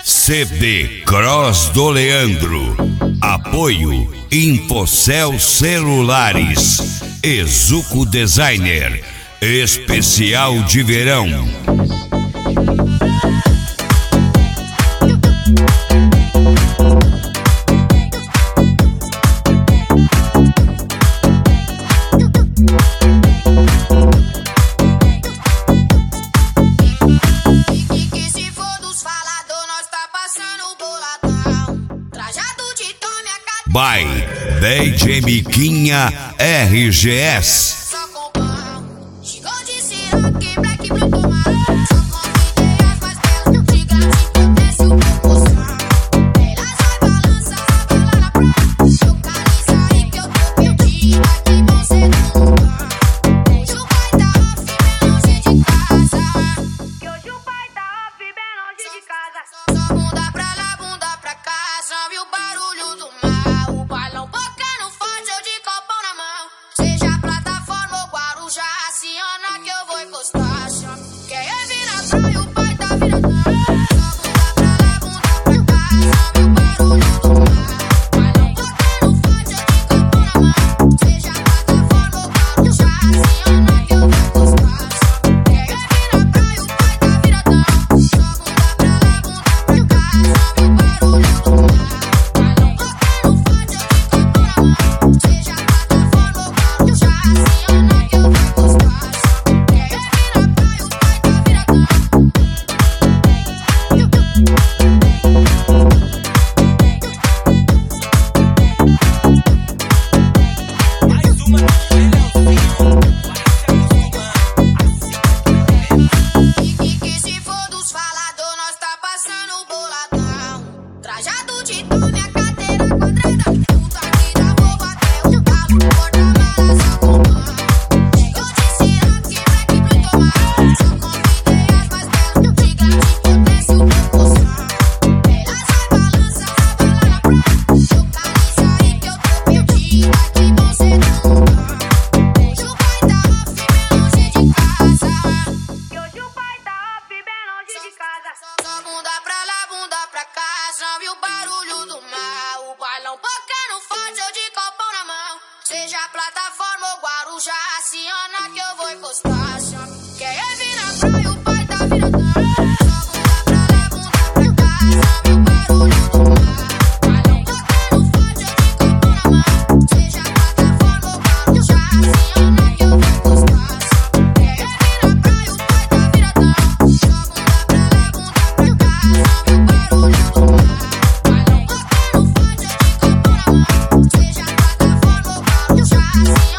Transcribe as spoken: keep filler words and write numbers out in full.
C D Cross do Leandro. Apoio Infocel Celulares. Exuco Designer. Especial de verão. By D J Miquinha R G S. Seja plataforma ou Guarujá, Ciana que eu vou encostar. Quer é vir na praia, o pai tá viradão. Just